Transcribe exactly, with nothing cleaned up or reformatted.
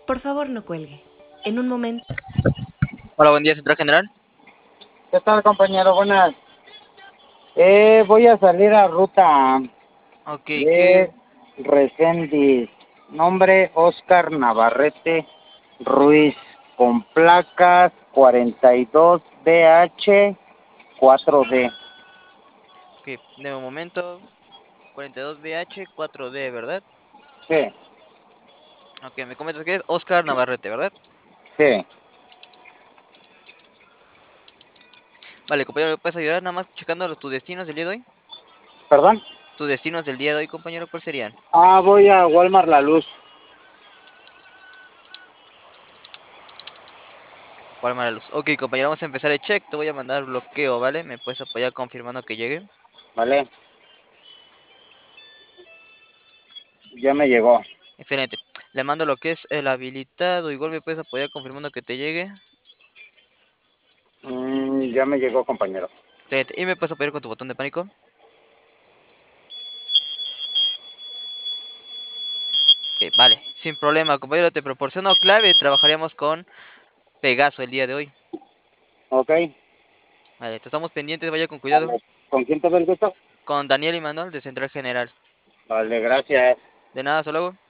Por favor, no cuelgue. En un momento. Hola, buen día, Central General. ¿Qué tal, compañero? Buenas. Eh, voy a salir a ruta Ok, de ¿qué? Reséndiz. Nombre Oscar Navarrete Ruiz. Con placas cuarenta y dos B H cuatro D. Ok, de un momento. cuarenta y dos B H cuatro D, ¿verdad? Sí, Ok, me comentas que es Oscar Navarrete, ¿verdad? sí. Vale, compañero, ¿me puedes ayudar nada más checando los, tus destinos del día de hoy? ¿Perdón? Tus destinos del día de hoy, compañero, ¿cuáles serían? Ah, voy a Walmart La Luz. ¿Cuál mala luz? Ok, compañero, vamos a empezar el check. Te voy a mandar bloqueo, ¿vale? ¿Me puedes apoyar confirmando que llegue? ¿Vale? Ya me llegó. Excelente. Le mando lo que es el habilitado. Igual me puedes apoyar confirmando que te llegue. Mm, ya me llegó, compañero. Excelente. ¿Y me puedes apoyar con tu botón de pánico? Ok, vale. Sin problema, compañero. Te proporciono clave. Trabajaríamos con Pegaso el día de hoy. Ok. Vale, te estamos pendientes. Vaya con cuidado. Vale. ¿Con quién te ve el gusto? Con Daniel y Manuel de Central General. Vale, gracias. De nada, hasta luego.